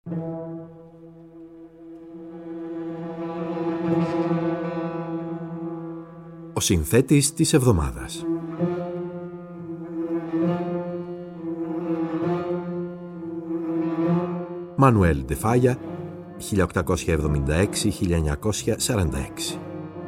Ο συνθέτης της εβδομάδας. Μανουέλ ντε Φάγια, 1876-1946.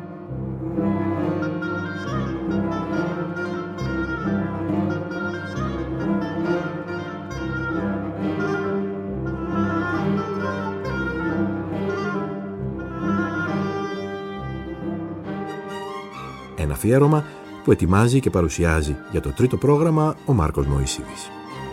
Ένα αφιέρωμα που ετοιμάζει και παρουσιάζει για το τρίτο πρόγραμμα ο Μάρκος Μωυσίδης.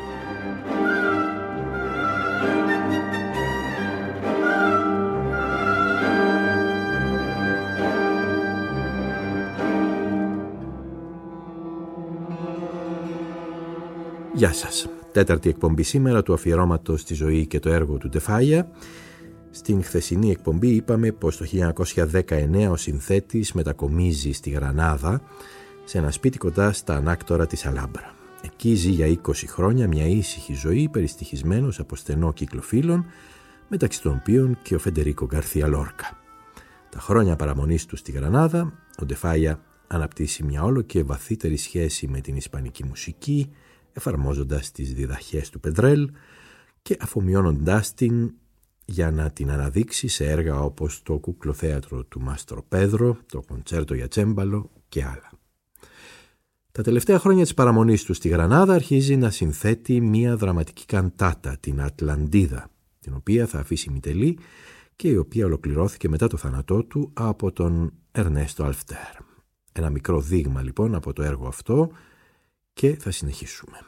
Γεια σας. Τέταρτη εκπομπή σήμερα του αφιερώματος στη ζωή και το έργο του ντε Φάγια. Στην χθεσινή εκπομπή είπαμε πως το 1919 ο συνθέτης μετακομίζει στη Γρανάδα, σε ένα σπίτι κοντά στα ανάκτορα της Αλάμπρα. Εκεί ζει για 20 χρόνια μια ήσυχη ζωή, περιστοιχισμένος από στενό κύκλο φίλων, μεταξύ των οποίων και ο Φεντερίκο Γκαρθία Λόρκα. Τα χρόνια παραμονής του στη Γρανάδα, ο ντε Φάγια αναπτύσσει μια όλο και βαθύτερη σχέση με την ισπανική μουσική, εφαρμόζοντας τις διδαχές του Πεντρέλ και αφομοιώνοντάς την για να την αναδείξει σε έργα όπως το κουκλοθέατρο του Μάστρο Πέδρο, το κοντσέρτο για τσέμπαλο και άλλα. Τα τελευταία χρόνια της παραμονής του στη Γρανάδα αρχίζει να συνθέτει μία δραματική καντάτα, την Ατλαντίδα, την οποία θα αφήσει μητελή και η οποία ολοκληρώθηκε μετά το θάνατό του από τον Ερνέστο Αλφτέρ. Ένα μικρό δείγμα λοιπόν από το έργο αυτό και θα συνεχίσουμε.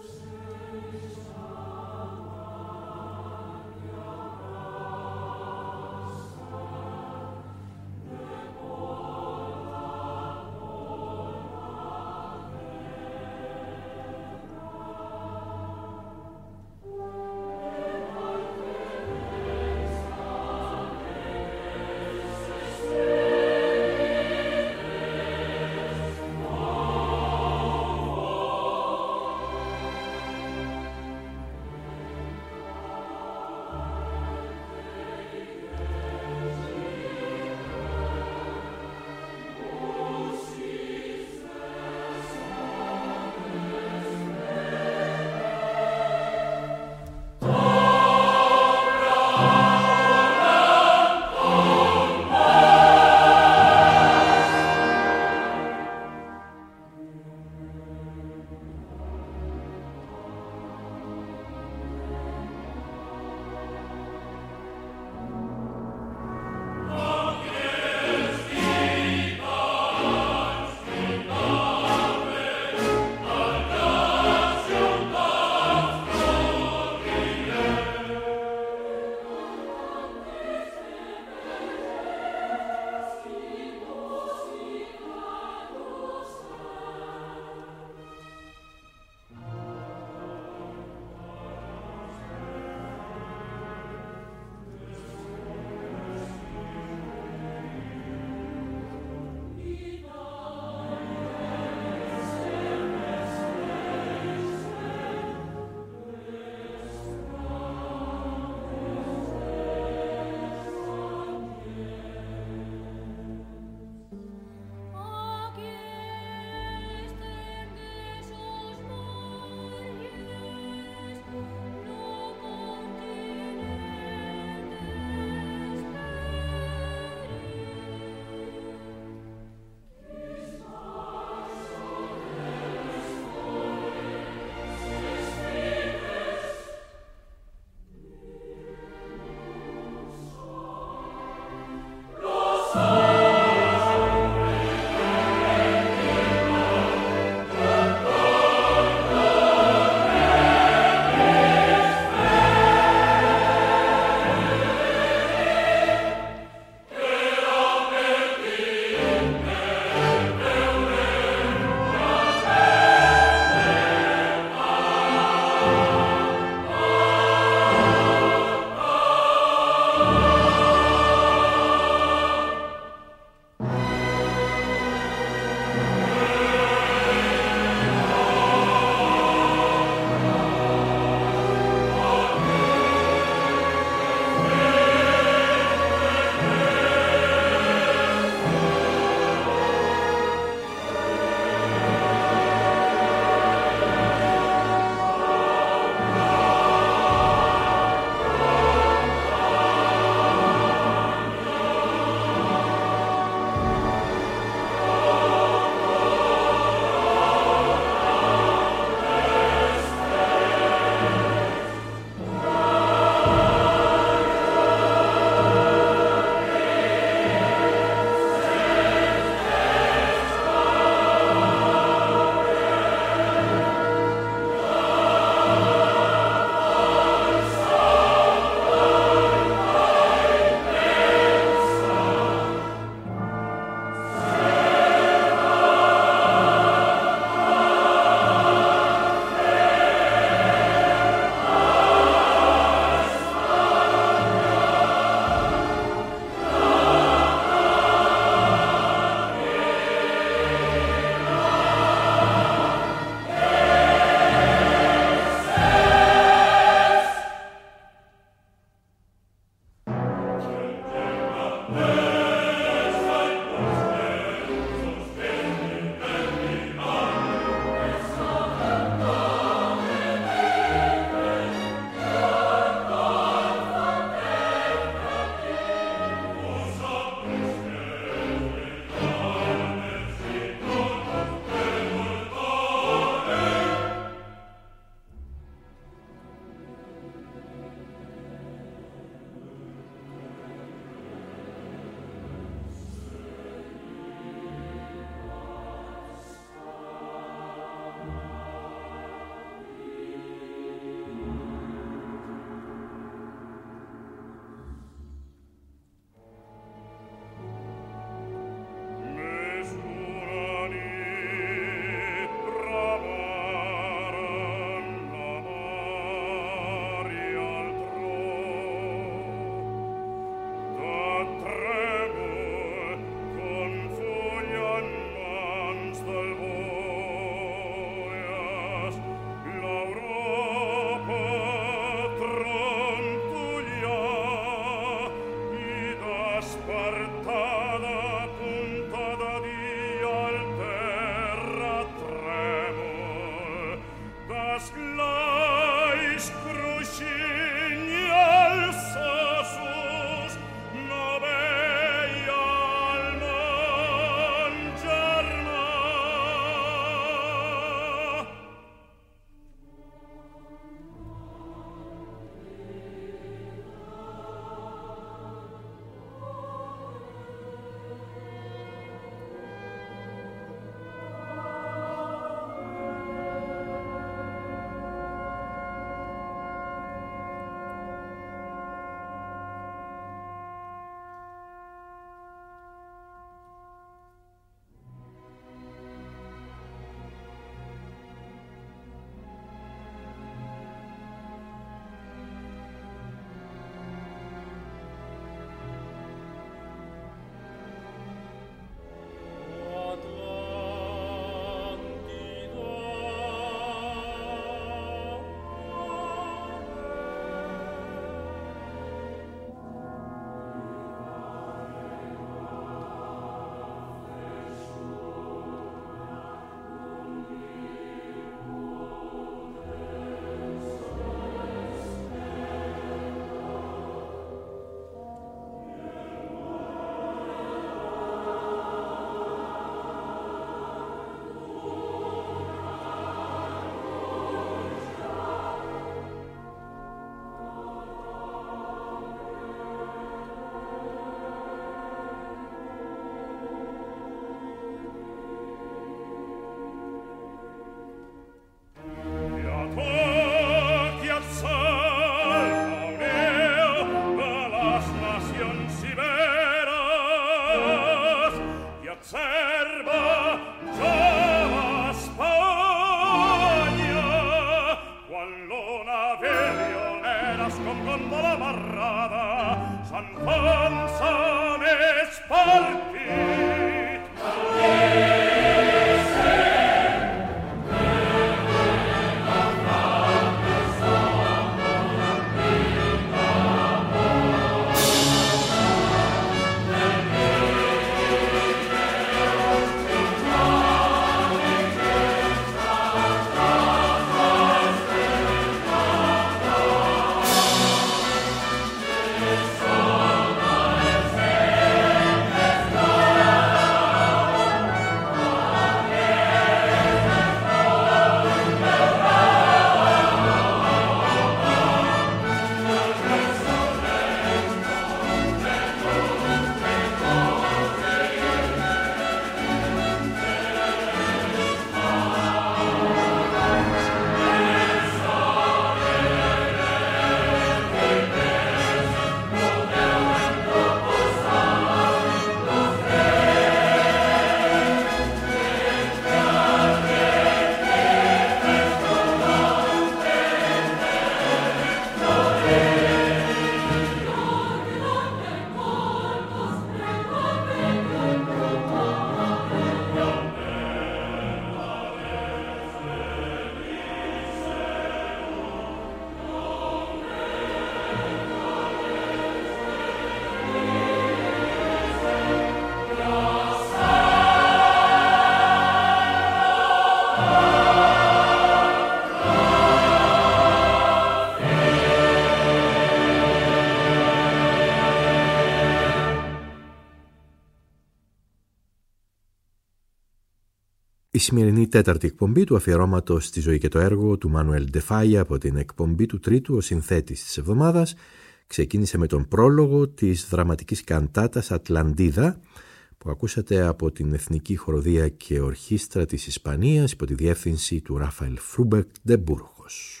Η σημερινή τέταρτη εκπομπή του αφιερώματος στη ζωή και το έργο του Μάνουελ ντε Φάγια από την εκπομπή του τρίτου «Ο συνθέτης της εβδομάδας» ξεκίνησε με τον πρόλογο της δραματικής καντάτας «Ατλαντίδα» που ακούσατε από την Εθνική Χοροδία και Ορχήστρα της Ισπανίας υπό τη διεύθυνση του Ράφαελ Φρούμπερτ ντε Μπούργος.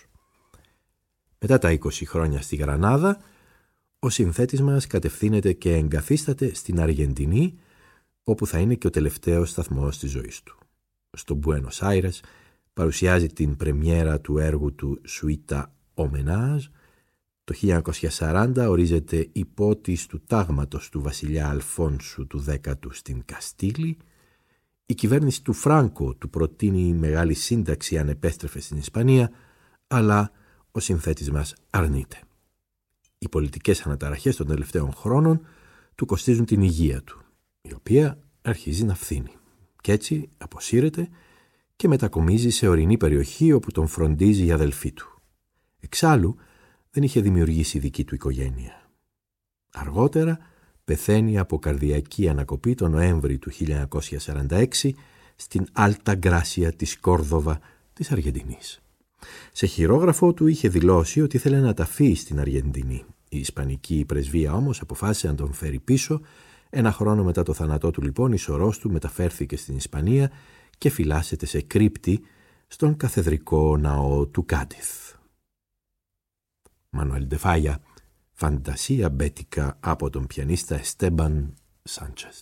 Μετά τα 20 χρόνια στη Γρανάδα, ο συνθέτης μας κατευθύνεται και εγκαθίσταται στην Αργεντινή, όπου θα είναι και ο τελευταίος σταθμός της ζωής του. Στο Μπουένος Άιρες παρουσιάζει την πρεμιέρα του έργου του «Σουίτα Ομενάζ». Το 1940 ορίζεται υπότης του τάγματος του βασιλιά Αλφόνσου του 10ου στην Καστήλη. Η κυβέρνηση του Φράνκο του προτείνει μεγάλη σύνταξη αν επέστρεφε στην Ισπανία, αλλά ο συνθέτης μας αρνείται. Οι πολιτικές αναταραχές των τελευταίων χρόνων του κοστίζουν την υγεία του, η οποία αρχίζει να φθήνει. Κι έτσι αποσύρεται και μετακομίζει σε ορεινή περιοχή όπου τον φροντίζει η αδελφή του. Εξάλλου δεν είχε δημιουργήσει δική του οικογένεια. Αργότερα πεθαίνει από καρδιακή ανακοπή τον Νοέμβρη του 1946 στην Άλτα Γκράσια της Κόρδοβα της Αργεντινής. Σε χειρόγραφό του είχε δηλώσει ότι ήθελε να ταφεί στην Αργεντινή. Η Ισπανική πρεσβεία όμως αποφάσισε να τον φέρει πίσω. Ένα χρόνο μετά το θάνατό του λοιπόν η σωρός του μεταφέρθηκε στην Ισπανία και φυλάσσεται σε κρύπτη στον καθεδρικό ναό του Κάντιθ. Μανουέλ ντε Φάγια, φαντασία μπέτικα από τον πιανίστα Εστέμπαν Σάντσεθ.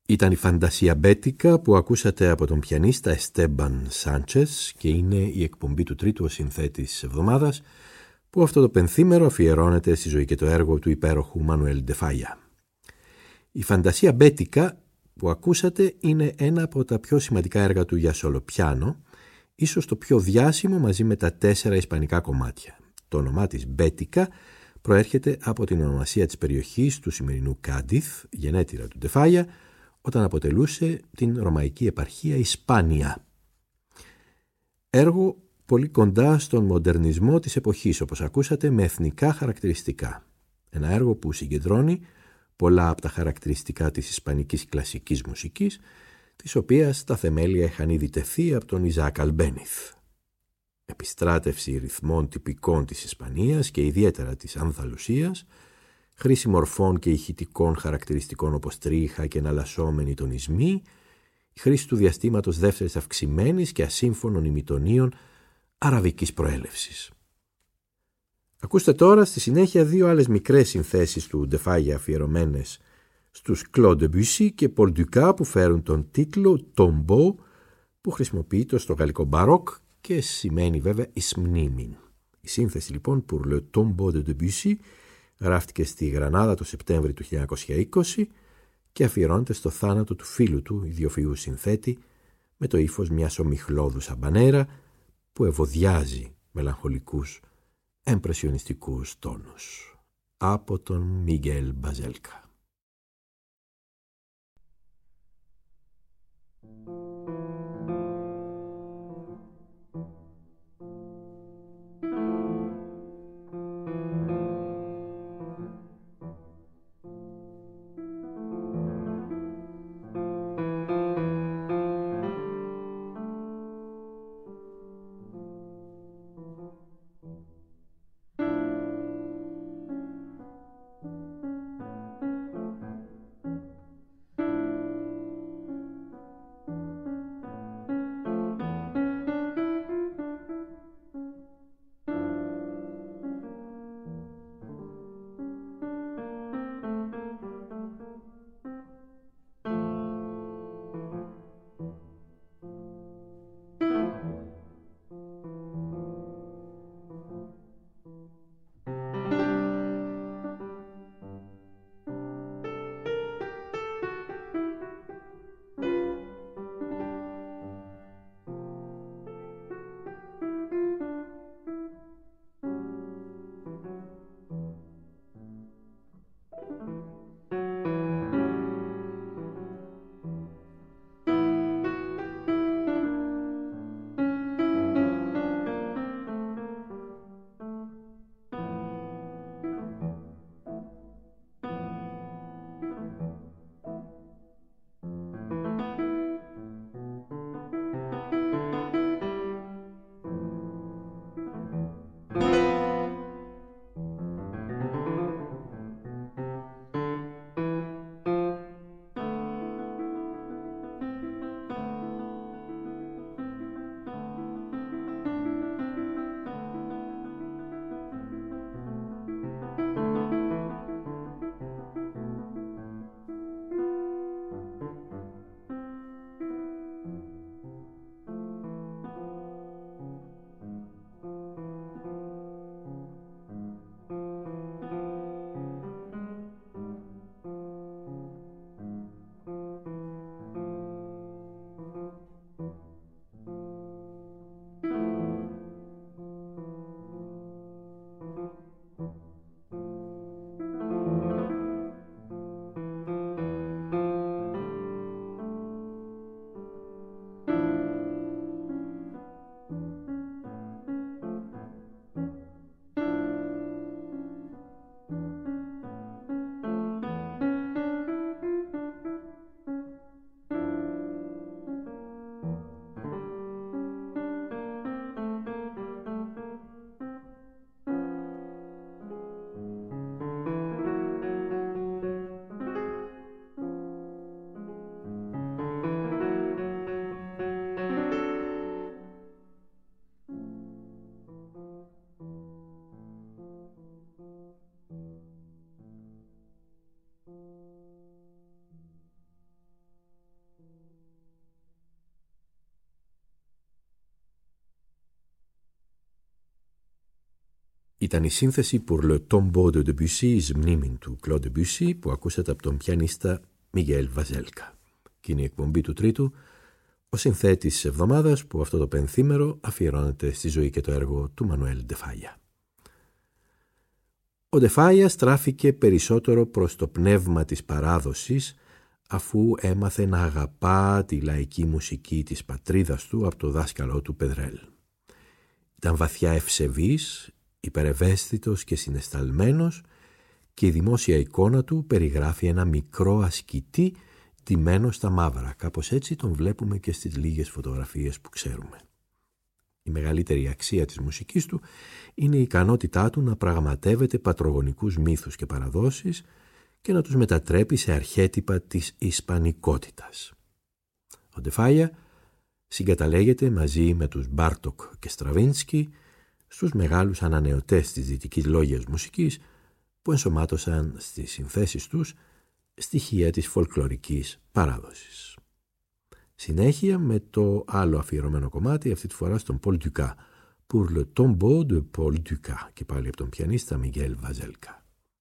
Ήταν η Φαντασία Μπέτικα που ακούσατε από τον πιανίστα Εστέμπαν Σάντσες και είναι η εκπομπή του τρίτου ο συνθέτης της εβδομάδας που αυτό το πενθήμερο αφιερώνεται στη ζωή και το έργο του υπέροχου Μανουέλ ντε Φάγια. Η Φαντασία Μπέτικα που ακούσατε είναι ένα από τα πιο σημαντικά έργα του για σολοπιάνο, ίσως το πιο διάσημο μαζί με τα 4 ισπανικά κομμάτια. Το όνομά της Μπέτικα προέρχεται από την ονομασία της περιοχής του σημερινού Κάντιθ, γενέτειρα του ντε Φάγια, όταν αποτελούσε την ρωμαϊκή επαρχία Ισπάνια. Έργο πολύ κοντά στον μοντερνισμό της εποχής, όπως ακούσατε, με εθνικά χαρακτηριστικά. Ένα έργο που συγκεντρώνει πολλά από τα χαρακτηριστικά της ισπανικής κλασικής μουσικής, της οποίας τα θεμέλια είχαν ήδη τεθεί από τον Ιζάκ Αλμπένιθ. Επιστράτευση ρυθμών τυπικών της Ισπανίας και ιδιαίτερα της Ανδαλουσίας, χρήση μορφών και ηχητικών χαρακτηριστικών όπως τρίχα και εναλλασσόμενοι τονισμοί, η χρήση του διαστήματος δεύτερης αυξημένης και ασύμφωνων ημιτονίων αραβικής προέλευσης. Ακούστε τώρα στη συνέχεια 2 άλλες μικρές συνθέσεις του ντε Φάγια αφιερωμένες στους Claude Debussy και Paul Dukas που φέρουν τον τίτλο «Tombeau», που χρησιμοποιείται στο γαλλικό μπαρόκ και σημαίνει βέβαια εις μνήμην. Η σύνθεση λοιπόν «Pour le Tombeau de Debussy» γράφτηκε στη Γρανάδα το Σεπτέμβρη του 1920 και αφιερώνεται στο θάνατο του φίλου του, ιδιοφυού συνθέτη, με το ύφος μιας ομιχλώδους αμπανέρα που ευωδιάζει μελαγχολικούς εμπρεσιονιστικούς τόνους. Από τον Μίγγελ Μπαζέλκα. Ήταν η σύνθεση Pour le tombeau de Debussy, εις μνήμην του Claude Debussy, που ακούσατε από τον πιανίστα Μιγέλ Βαζέλκα. Και είναι η εκπομπή του Τρίτου, ο συνθέτης της εβδομάδας, που αυτό το πενθήμερο αφιερώνεται στη ζωή και το έργο του Μανουέλ ντε Φάλια. Ο ντε Φάλια στράφηκε περισσότερο προς το πνεύμα της παράδοσης, αφού έμαθε να αγαπά τη λαϊκή μουσική της πατρίδας του από το δάσκαλό του Πεδρέλ. Ήταν βαθιά ευσεβής, υπερευαίσθητος και συναισθαλμένος, και η δημόσια εικόνα του περιγράφει ένα μικρό ασκητή ντυμένο στα μαύρα. Κάπως έτσι τον βλέπουμε και στις λίγες φωτογραφίες που ξέρουμε. Η μεγαλύτερη αξία της μουσικής του είναι η ικανότητά του να πραγματεύεται πατρογονικούς μύθους και παραδόσεις και να τους μετατρέπει σε αρχέτυπα της ισπανικότητας. Ο ντε Φάλια συγκαταλέγεται μαζί με τους Μπάρτοκ και Στραβίνσκι στους μεγάλους ανανεωτές της δυτικής λόγιας μουσικής, που ενσωμάτωσαν στις συνθέσεις τους στοιχεία της φολκλωρικής παράδοσης. Συνέχεια με το άλλο αφιερωμένο κομμάτι, αυτή τη φορά στον Paul Dukas, Pour le tombeau de Paul Dukas, και πάλι από τον πιανίστα Μιγέλ Βαζέλκα.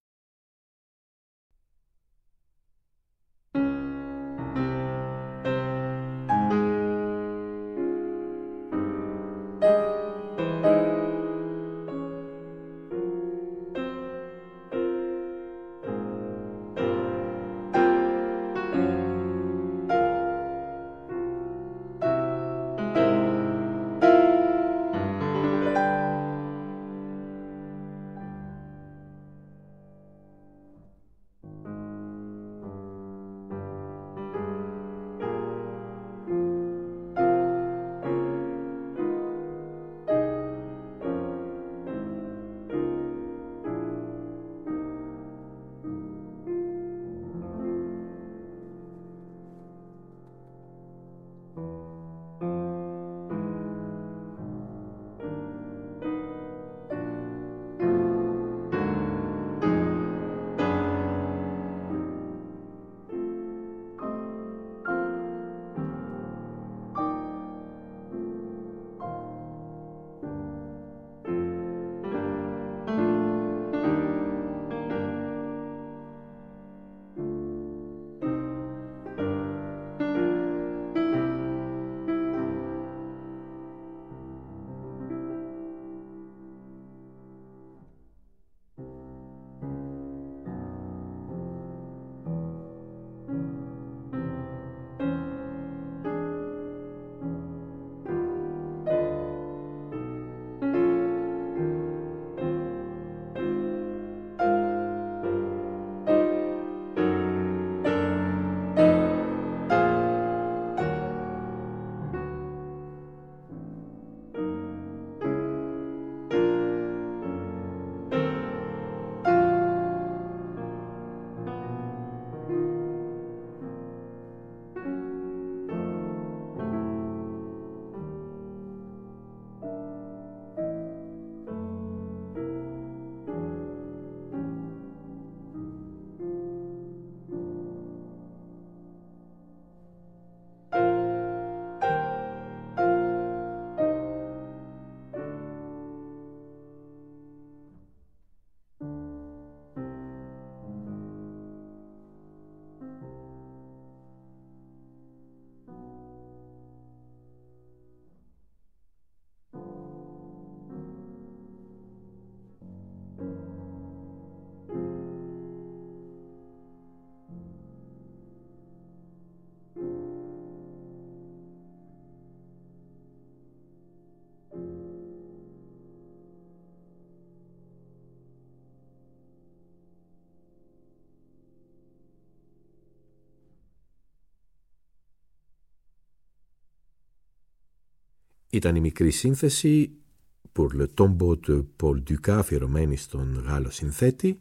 Ήταν η μικρή σύνθεση Pour le tombeau de Paul Dukas, αφιερωμένη στον Γάλλο συνθέτη,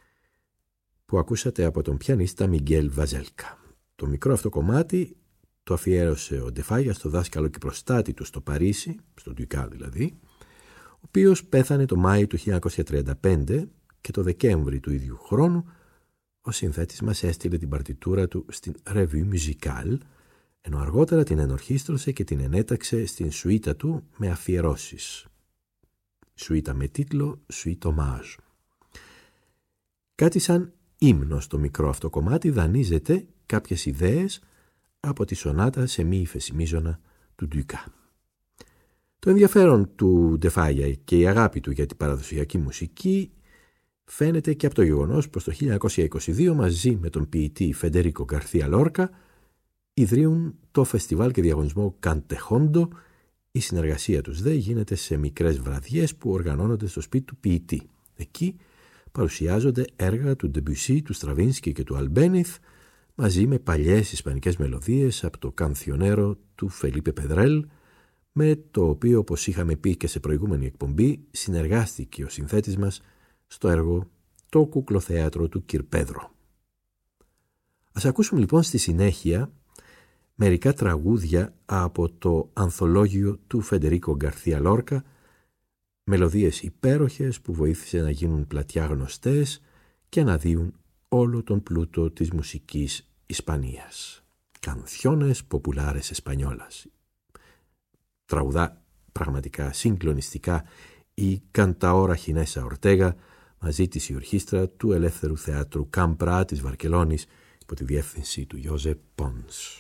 που ακούσατε από τον πιανίστα Μιγέλ Βαζέλκα. Το μικρό αυτό κομμάτι το αφιέρωσε ο ντε Φάλια στο δάσκαλο και προστάτη του στο Παρίσι, στον Dukas δηλαδή, ο οποίος πέθανε το Μάιο του 1935 και το Δεκέμβρη του ίδιου χρόνου ο συνθέτης μας έστειλε την παρτιτούρα του στην Revue Musicale, ενώ αργότερα την ενορχίστρωσε και την ενέταξε στην σουίτα του με αφιερώσεις. σουίτα με τίτλο «Suite Hommage». Κάτι σαν ύμνο στο μικρό αυτό κομμάτι δανείζεται κάποιες ιδέες από τη σονάτα σε μη ύφεση του Ντουκά. Το ενδιαφέρον του Ντε Φάγια και η αγάπη του για την παραδοσιακή μουσική φαίνεται και από το γεγονός πως το 1922 μαζί με τον ποιητή Φεντερίκο Γκαρθία Λόρκα ιδρύουν το φεστιβάλ και διαγωνισμό Καντεχόντο. Η συνεργασία τους δε γίνεται σε μικρές βραδιές που οργανώνονται στο σπίτι του ποιητή. Εκεί παρουσιάζονται έργα του Ντεμπουσί, του Στραβίνσκι και του Αλμπένιθ μαζί με παλιές ισπανικές μελωδίες από το Κανθιονέρο του Φελίπε Πεδρέλ, με το οποίο, όπως είχαμε πει και σε προηγούμενη εκπομπή, συνεργάστηκε ο συνθέτης μας στο έργο «Το κουκλοθέατρο του Κυρ Πέδρο». Ας ακούσουμε λοιπόν στη συνέχεια μερικά τραγούδια από το ανθολόγιο του Φεντερίκο Γκαρθία Λόρκα, μελωδίες υπέροχες που βοήθησε να γίνουν πλατιά γνωστές και να δίουν όλο τον πλούτο της μουσικής Ισπανίας. Canciones populares españolas. Τραγουδά πραγματικά συγκλονιστικά η Κανταόρα Χινέσα Ορτέγα μαζί της η ορχήστρα του Ελεύθερου Θεάτρου Κάμπρα της Βαρκελόνης υπό τη διεύθυνση του Ιώζε Πόνς.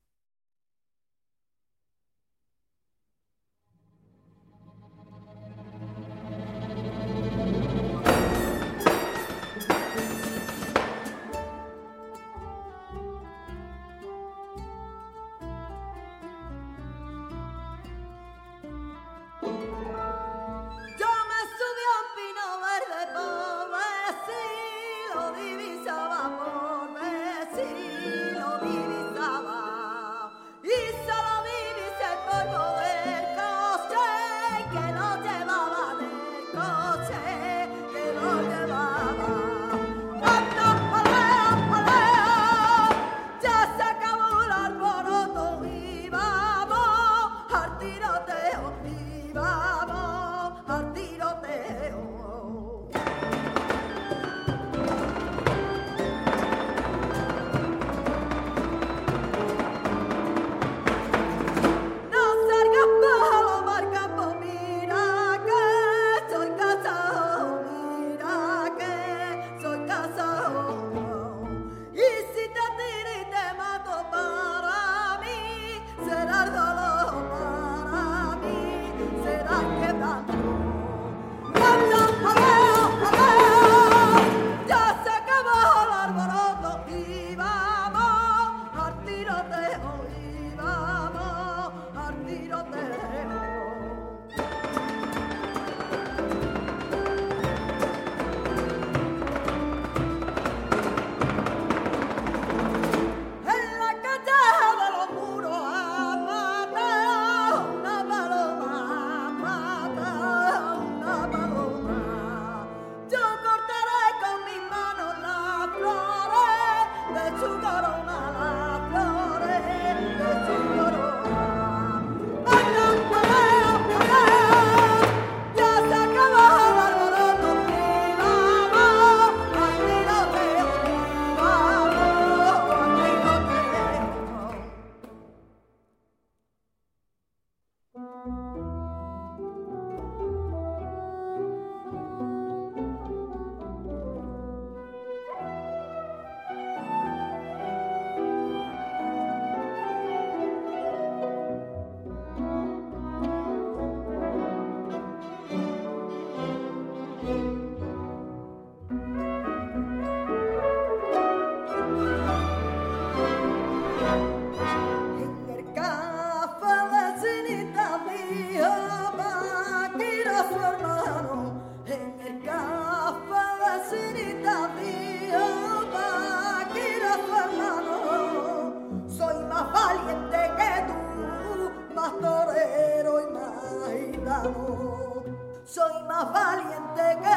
Soy más valiente que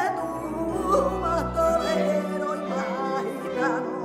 tú, más torero y más gitano.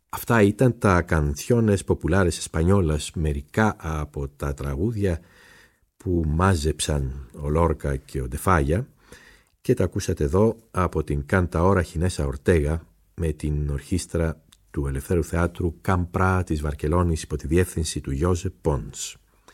Αυτά ήταν τα Canciones Populares Españolas, μερικά από τα τραγούδια που μάζεψαν ο Λόρκα και ο Ντε Φάγια, και τα ακούσατε εδώ από την Κανταόρα Χινέσα Ορτέγα με την ορχήστρα του Ελευθέρου Θεάτρου Καμπρά της Βαρκελόνης υπό τη διεύθυνση του Ιώζεπ Πόνς.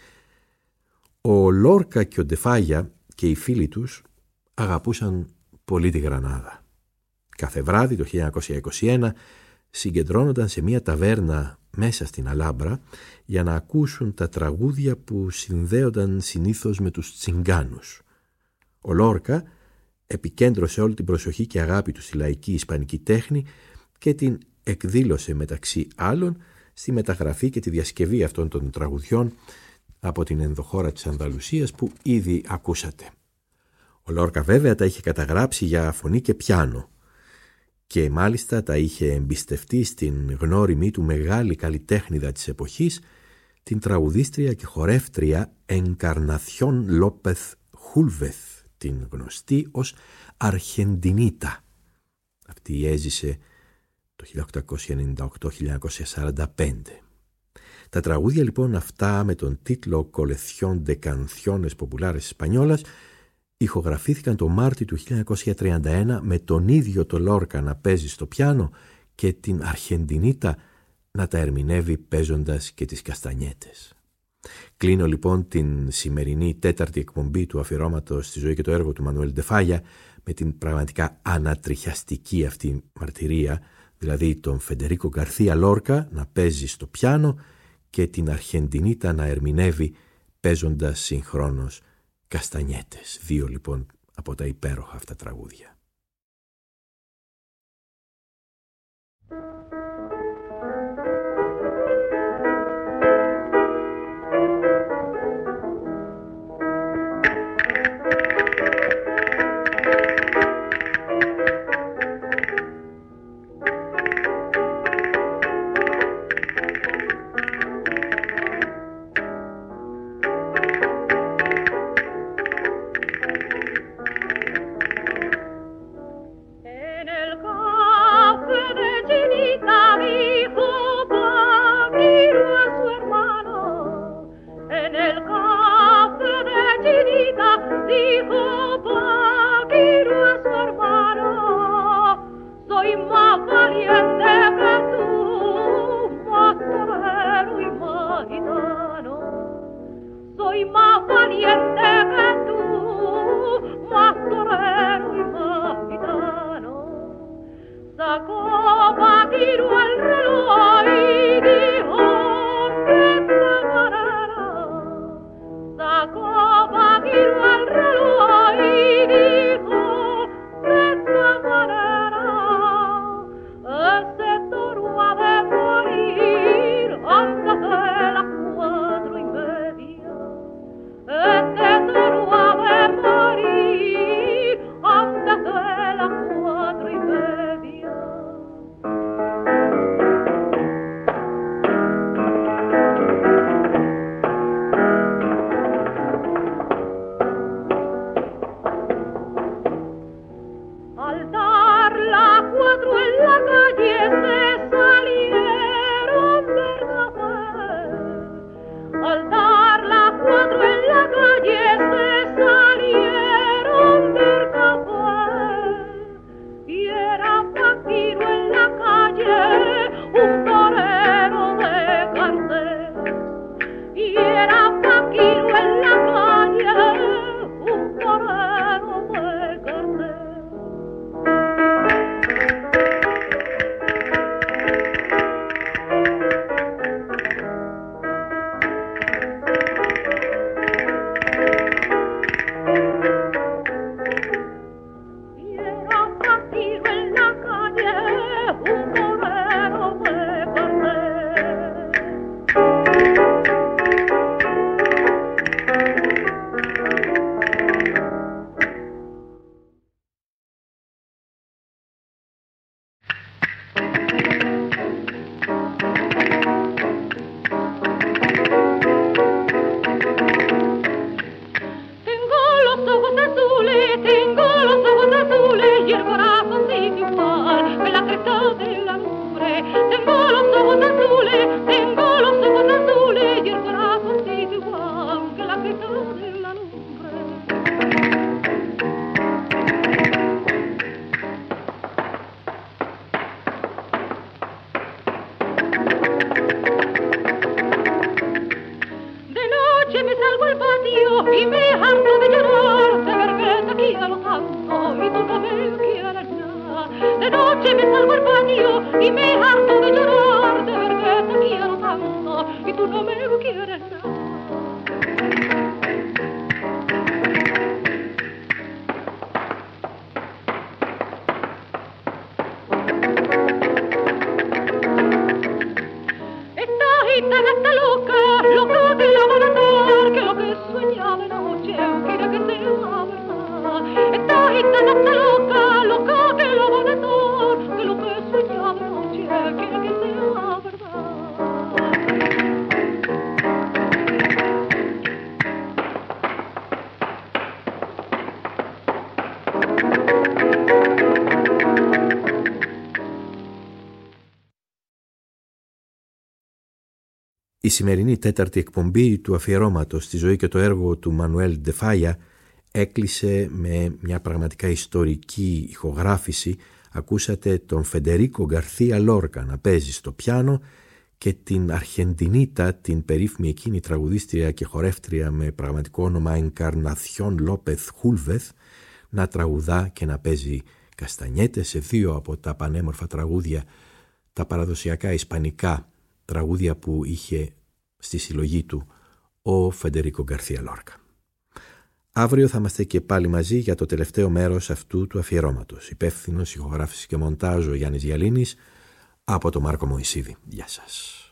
Ο Λόρκα και ο Ντε Φάγια και οι φίλοι τους αγαπούσαν πολύ τη Γρανάδα. Κάθε βράδυ το 1921 συγκεντρώνονταν σε μια ταβέρνα μέσα στην Αλάμπρα για να ακούσουν τα τραγούδια που συνδέονταν συνήθως με τους τσιγκάνους. Ο Λόρκα επικέντρωσε όλη την προσοχή και αγάπη του στη λαϊκή ισπανική τέχνη και την εκδήλωσε μεταξύ άλλων στη μεταγραφή και τη διασκευή αυτών των τραγουδιών από την ενδοχώρα της Ανδαλουσίας που ήδη ακούσατε. Ο Λόρκα βέβαια τα είχε καταγράψει για φωνή και πιάνο και μάλιστα τα είχε εμπιστευτεί στην γνώριμη του μεγάλη καλλιτέχνηδα της εποχής, την τραγουδίστρια και χορεύτρια Ενκαρναθιόν Λόπεθ Χούλβεθ, την γνωστή ως Αρχεντινίτα. Αυτή έζησε το 1898-1945. Τα τραγούδια λοιπόν αυτά με τον τίτλο «Colección de Canciones Populares Españolas» ηχογραφήθηκαν το Μάρτιο του 1931 με τον ίδιο το Λόρκα να παίζει στο πιάνο και την Αρχεντινίτα να τα ερμηνεύει παίζοντας και τις καστανιέτες. Κλείνω λοιπόν την σημερινή τέταρτη εκπομπή του αφιερώματος στη ζωή και το έργο του Μανουέλ Ντε Φάγια με την πραγματικά ανατριχιαστική αυτή μαρτυρία, δηλαδή τον Φεντερίκο Γκαρθία Λόρκα να παίζει στο πιάνο και την Αρχεντινίτα να ερμηνεύει παίζοντας συγχρόνως καστανιέτες. Δύο λοιπόν από τα υπέροχα αυτά τραγούδια. de noche me salgo al baño y me harto de llorar, de ver que te quiero tanto y tú no me quieres nada. Esta gitana está loca, loca que la van a matar, que lo que sueña de noche quiere que sea verdad. Esta gitana está loca, loca que la van a matar, que lo que sueña de noche quiere que sea verdad. Η σημερινή τέταρτη εκπομπή του αφιερώματος στη ζωή και το έργο του Μανουέλ ντε Φάγια έκλεισε με μια πραγματικά ιστορική ηχογράφηση. Ακούσατε τον Φεντερίκο Γκαρθία Λόρκα να παίζει στο πιάνο και την Αρχεντινίτα, την περίφημη εκείνη τραγουδίστρια και χορεύτρια με πραγματικό όνομα Ενκαρναθιόν Λόπεθ Χούλβεθ, να τραγουδά και να παίζει καστανιέτες σε δύο από τα πανέμορφα τραγούδια, τα παραδοσιακά ισπανικά τραγούδια που είχε στη συλλογή του ο Φεντερίκο Γκαρθία Λόρκα. Αύριο θα είμαστε και πάλι μαζί για το τελευταίο μέρος αυτού του αφιερώματος. Υπεύθυνος ηχογράφηση και μοντάζ ο Γιάννης Γιαλίνης, από τον Μάρκο Μωυσίδη. Γεια σας.